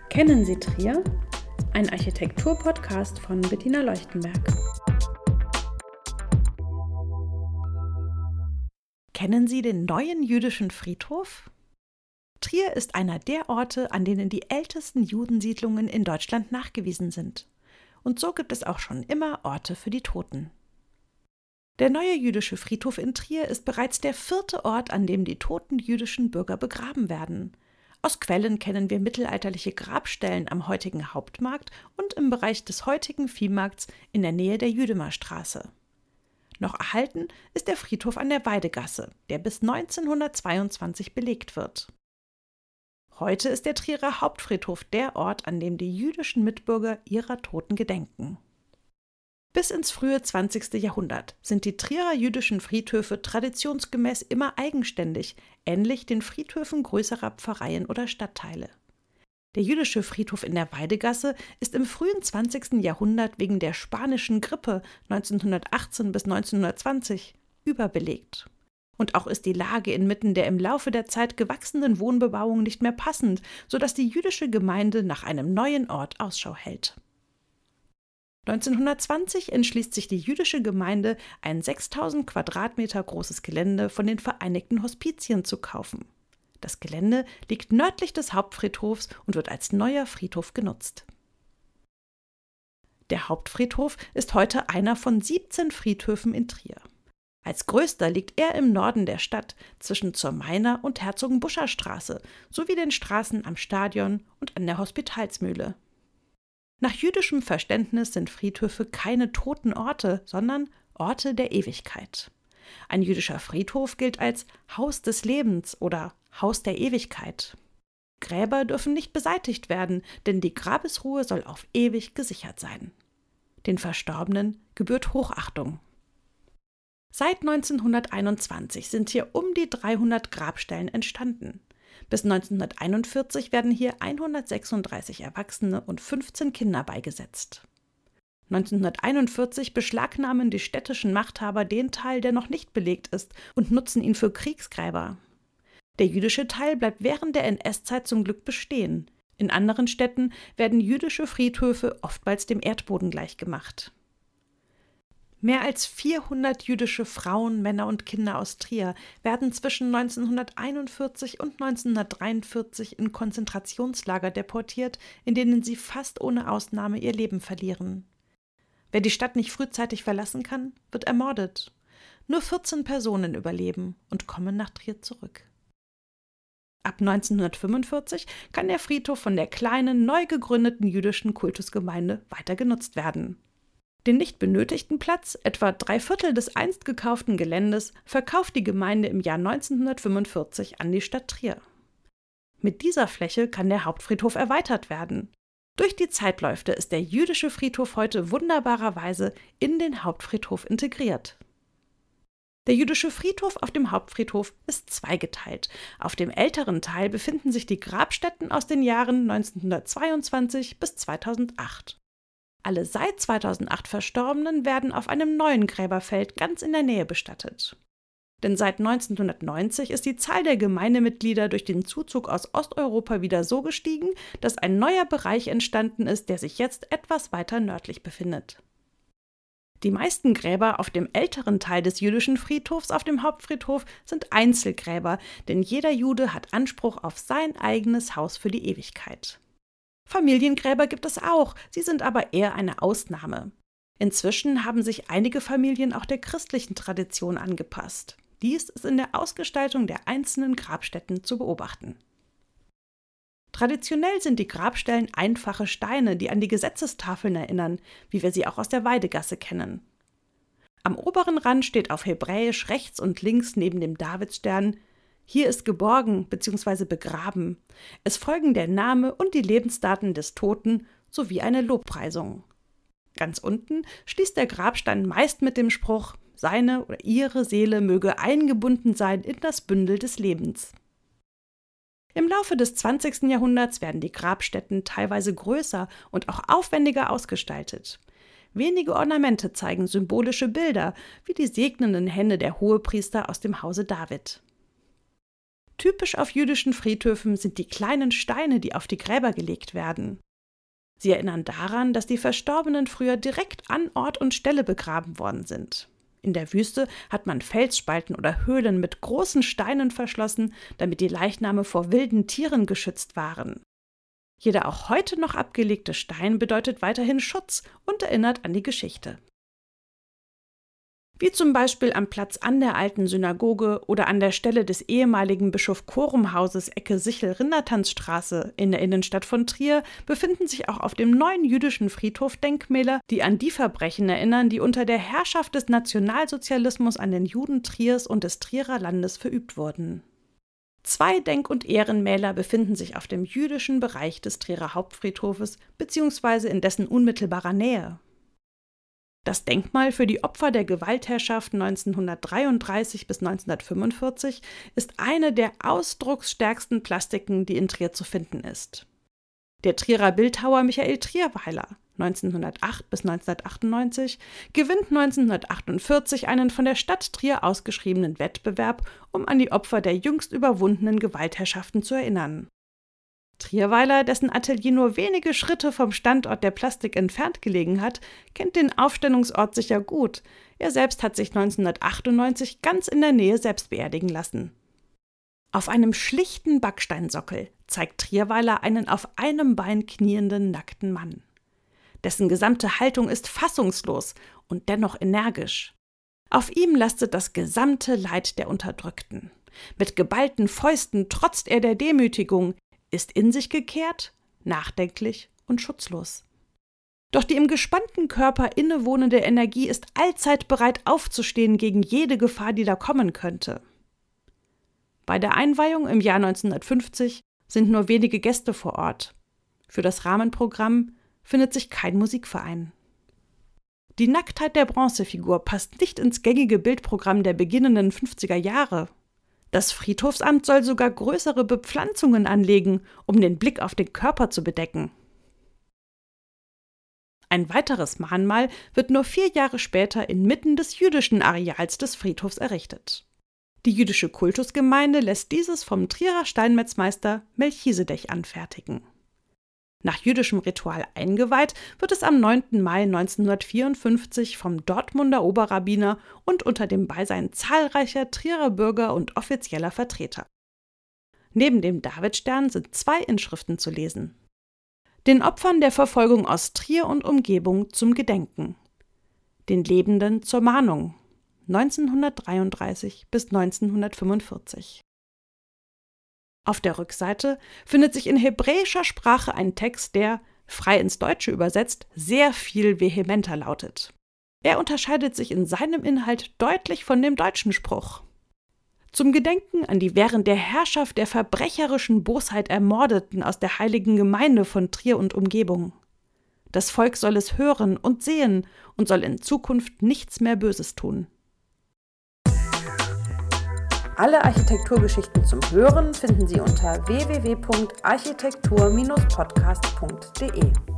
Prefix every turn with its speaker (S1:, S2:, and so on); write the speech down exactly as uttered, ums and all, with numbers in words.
S1: Kennen Sie Trier? Ein Architektur-Podcast von Bettina Leuchtenberg.
S2: Kennen Sie den neuen jüdischen Friedhof? Trier ist einer der Orte, an denen die ältesten Judensiedlungen in Deutschland nachgewiesen sind. Und so gibt es auch schon immer Orte für die Toten. Der neue jüdische Friedhof in Trier ist bereits der vierte Ort, an dem die toten jüdischen Bürger begraben werden. Aus Quellen kennen wir mittelalterliche Grabstellen am heutigen Hauptmarkt und im Bereich des heutigen Viehmarkts in der Nähe der Jüdemastraße. Noch erhalten ist der Friedhof an der Weidegasse, der bis neunzehnhundertzweiundzwanzig belegt wird. Heute ist der Trierer Hauptfriedhof der Ort, an dem die jüdischen Mitbürger ihrer Toten gedenken. Bis ins frühe zwanzigste Jahrhundert sind die Trierer jüdischen Friedhöfe traditionsgemäß immer eigenständig, ähnlich den Friedhöfen größerer Pfarreien oder Stadtteile. Der jüdische Friedhof in der Weidegasse ist im frühen zwanzigsten Jahrhundert wegen der spanischen Grippe neunzehnhundertachtzehn bis neunzehnhundertzwanzig überbelegt. Und auch ist die Lage inmitten der im Laufe der Zeit gewachsenen Wohnbebauung nicht mehr passend, sodass die jüdische Gemeinde nach einem neuen Ort Ausschau hält. neunzehnhundertzwanzig entschließt sich die jüdische Gemeinde, ein sechstausend Quadratmeter großes Gelände von den Vereinigten Hospizien zu kaufen. Das Gelände liegt nördlich des Hauptfriedhofs und wird als neuer Friedhof genutzt. Der Hauptfriedhof ist heute einer von siebzehn Friedhöfen in Trier. Als größter liegt er im Norden der Stadt zwischen zur Mainer und Herzogenbuscher Straße sowie den Straßen am Stadion und an der Hospitalsmühle. Nach jüdischem Verständnis sind Friedhöfe keine toten Orte, sondern Orte der Ewigkeit. Ein jüdischer Friedhof gilt als Haus des Lebens oder Haus der Ewigkeit. Gräber dürfen nicht beseitigt werden, denn die Grabesruhe soll auf ewig gesichert sein. Den Verstorbenen gebührt Hochachtung. Seit neunzehnhunderteinundzwanzig sind hier um die dreihundert Grabstellen entstanden. Bis neunzehnhunderteinundvierzig werden hier hundertsechsunddreißig Erwachsene und fünfzehn Kinder beigesetzt. neunzehnhunderteinundvierzig beschlagnahmen die städtischen Machthaber den Teil, der noch nicht belegt ist, und nutzen ihn für Kriegsgräber. Der jüdische Teil bleibt während der N S-Zeit zum Glück bestehen. In anderen Städten werden jüdische Friedhöfe oftmals dem Erdboden gleichgemacht. Mehr als vierhundert jüdische Frauen, Männer und Kinder aus Trier werden zwischen neunzehnhunderteinundvierzig und neunzehnhundertdreiundvierzig in Konzentrationslager deportiert, in denen sie fast ohne Ausnahme ihr Leben verlieren. Wer die Stadt nicht frühzeitig verlassen kann, wird ermordet. Nur vierzehn Personen überleben und kommen nach Trier zurück. Ab neunzehnhundertfünfundvierzig kann der Friedhof von der kleinen, neu gegründeten jüdischen Kultusgemeinde weiter genutzt werden. Den nicht benötigten Platz, etwa drei Viertel des einst gekauften Geländes, verkauft die Gemeinde im Jahr neunzehnhundertfünfundvierzig an die Stadt Trier. Mit dieser Fläche kann der Hauptfriedhof erweitert werden. Durch die Zeitläufte ist der jüdische Friedhof heute wunderbarerweise in den Hauptfriedhof integriert. Der jüdische Friedhof auf dem Hauptfriedhof ist zweigeteilt. Auf dem älteren Teil befinden sich die Grabstätten aus den Jahren neunzehnhundertzweiundzwanzig bis zweitausendacht. Alle seit zweitausendacht Verstorbenen werden auf einem neuen Gräberfeld ganz in der Nähe bestattet. Denn seit neunzehnhundertneunzig ist die Zahl der Gemeindemitglieder durch den Zuzug aus Osteuropa wieder so gestiegen, dass ein neuer Bereich entstanden ist, der sich jetzt etwas weiter nördlich befindet. Die meisten Gräber auf dem älteren Teil des jüdischen Friedhofs auf dem Hauptfriedhof sind Einzelgräber, denn jeder Jude hat Anspruch auf sein eigenes Haus für die Ewigkeit. Familiengräber gibt es auch, sie sind aber eher eine Ausnahme. Inzwischen haben sich einige Familien auch der christlichen Tradition angepasst. Dies ist in der Ausgestaltung der einzelnen Grabstätten zu beobachten. Traditionell sind die Grabstellen einfache Steine, die an die Gesetzestafeln erinnern, wie wir sie auch aus der Weidegasse kennen. Am oberen Rand steht auf Hebräisch rechts und links neben dem Davidstern: Hier ist geborgen bzw. begraben. Es folgen der Name und die Lebensdaten des Toten sowie eine Lobpreisung. Ganz unten schließt der Grabstein meist mit dem Spruch: Seine oder ihre Seele möge eingebunden sein in das Bündel des Lebens. Im Laufe des zwanzigsten Jahrhunderts werden die Grabstätten teilweise größer und auch aufwendiger ausgestaltet. Wenige Ornamente zeigen symbolische Bilder, wie die segnenden Hände der Hohepriester aus dem Hause David. Typisch auf jüdischen Friedhöfen sind die kleinen Steine, die auf die Gräber gelegt werden. Sie erinnern daran, dass die Verstorbenen früher direkt an Ort und Stelle begraben worden sind. In der Wüste hat man Felsspalten oder Höhlen mit großen Steinen verschlossen, damit die Leichname vor wilden Tieren geschützt waren. Jeder auch heute noch abgelegte Stein bedeutet weiterhin Schutz und erinnert an die Geschichte. Wie zum Beispiel am Platz an der alten Synagoge oder an der Stelle des ehemaligen Bischof-Quorum-Hauses Ecke Sichel-Rindertanzstraße in der Innenstadt von Trier befinden sich auch auf dem neuen jüdischen Friedhof Denkmäler, die an die Verbrechen erinnern, die unter der Herrschaft des Nationalsozialismus an den Juden Triers und des Trierer Landes verübt wurden. Zwei Denk- und Ehrenmäler befinden sich auf dem jüdischen Bereich des Trierer Hauptfriedhofes bzw. in dessen unmittelbarer Nähe. Das Denkmal für die Opfer der Gewaltherrschaft neunzehnhundertdreiunddreißig bis neunzehnhundertfünfundvierzig ist eine der ausdrucksstärksten Plastiken, die in Trier zu finden ist. Der Trierer Bildhauer Michael Trierweiler neunzehnhundertacht bis neunzehnhundertachtundneunzig gewinnt neunzehnhundertachtundvierzig einen von der Stadt Trier ausgeschriebenen Wettbewerb, um an die Opfer der jüngst überwundenen Gewaltherrschaften zu erinnern. Trierweiler, dessen Atelier nur wenige Schritte vom Standort der Plastik entfernt gelegen hat, kennt den Aufstellungsort sicher gut. Er selbst hat sich neunzehnhundertachtundneunzig ganz in der Nähe selbst beerdigen lassen. Auf einem schlichten Backsteinsockel zeigt Trierweiler einen auf einem Bein knienden, nackten Mann. Dessen gesamte Haltung ist fassungslos und dennoch energisch. Auf ihm lastet das gesamte Leid der Unterdrückten. Mit geballten Fäusten trotzt er der Demütigung, ist in sich gekehrt, nachdenklich und schutzlos. Doch die im gespannten Körper innewohnende Energie ist allzeit bereit aufzustehen gegen jede Gefahr, die da kommen könnte. Bei der Einweihung im Jahr neunzehnhundertfünfzig sind nur wenige Gäste vor Ort. Für das Rahmenprogramm findet sich kein Musikverein. Die Nacktheit der Bronzefigur passt nicht ins gängige Bildprogramm der beginnenden fünfziger Jahre. Das Friedhofsamt soll sogar größere Bepflanzungen anlegen, um den Blick auf den Körper zu bedecken. Ein weiteres Mahnmal wird nur vier Jahre später inmitten des jüdischen Areals des Friedhofs errichtet. Die jüdische Kultusgemeinde lässt dieses vom Trierer Steinmetzmeister Melchisedech anfertigen. Nach jüdischem Ritual eingeweiht wird es am neunten Mai neunzehnhundertvierundfünfzig vom Dortmunder Oberrabbiner und unter dem Beisein zahlreicher Trierer Bürger und offizieller Vertreter. Neben dem Davidstern sind zwei Inschriften zu lesen. Den Opfern der Verfolgung aus Trier und Umgebung zum Gedenken. Den Lebenden zur Mahnung neunzehnhundertdreiunddreißig bis neunzehnhundertfünfundvierzig. Auf der Rückseite findet sich in hebräischer Sprache ein Text, der, frei ins Deutsche übersetzt, sehr viel vehementer lautet. Er unterscheidet sich in seinem Inhalt deutlich von dem deutschen Spruch. Zum Gedenken an die während der Herrschaft der verbrecherischen Bosheit Ermordeten aus der heiligen Gemeinde von Trier und Umgebung. Das Volk soll es hören und sehen und soll in Zukunft nichts mehr Böses tun.
S1: Alle Architekturgeschichten zum Hören finden Sie unter w w w punkt architektur Bindestrich podcast punkt de.